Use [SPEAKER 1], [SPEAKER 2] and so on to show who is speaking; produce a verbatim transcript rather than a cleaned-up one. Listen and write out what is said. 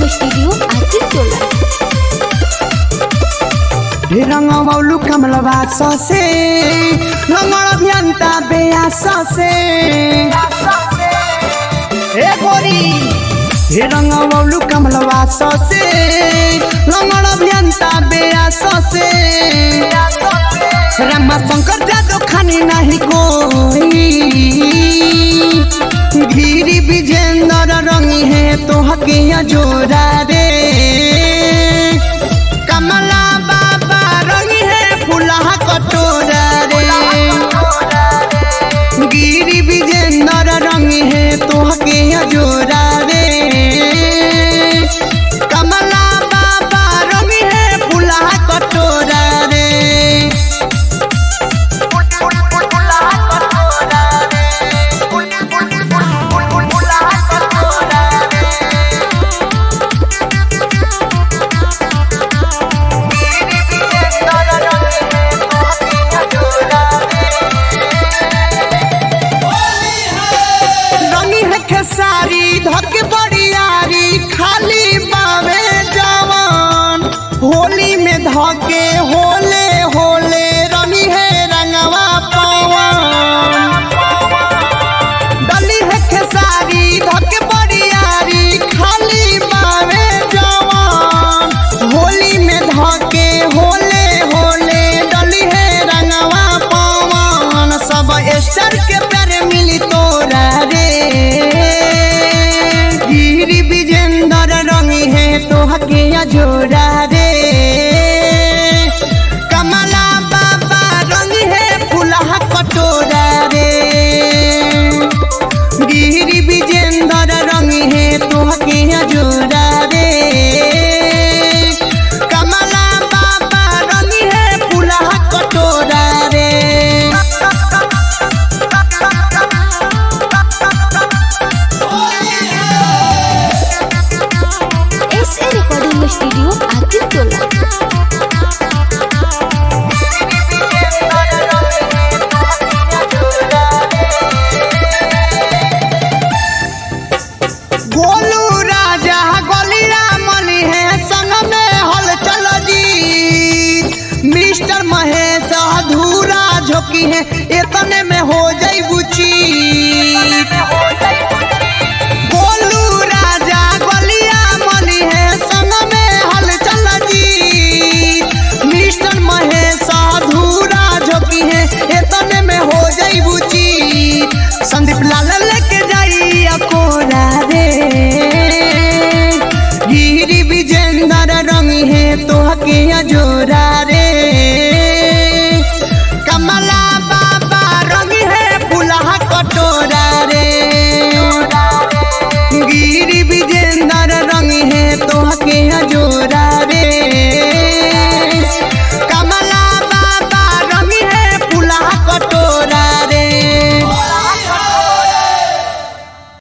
[SPEAKER 1] Recording studio आशीष टोला।
[SPEAKER 2] रंगवलु कमलवा ससे रंगल अभियंता बेया ससे हे गोरी हे रंगवलु कमलवा ससे रंगल अभियंता बेया ससे रमा शंकर जादव खानी नहीं कोई गिरी विजेंद्र रंगी है तो हकिया जोरा रे कमला बाबा रंगी है फुला कटोरा रे गिरी विजेंद्र रंगी है तो हकिया जोरा रे कमला बाबा रंगी है फुला कटोरा रे सारी धक बड़ियारी खाली बावे जवान होली में धके होले होले रंगी है रंगवा पवन डली है खेसारी धक बड़ियारी खाली बावे जवान होली में धके होले होले डली है रंगवा पवन सब स्टार के प्यारे मिली तोरा रे तो हकिया जोड़ा रे कमला बाबा रंगी है फुला कटोरा रे गिरी विजेंद्र रंगी है तो हकिया जोड़ा रे कमला बाबा रंगी है फुला कटोरा रे
[SPEAKER 1] रिकॉर्डिंग स्टूडियो आशीष टोला।
[SPEAKER 2] गोलू राजा गोलिया मली है संग में हल चल जी मिस्टर महेश अधूरा झोंकी है इतने में हो जाई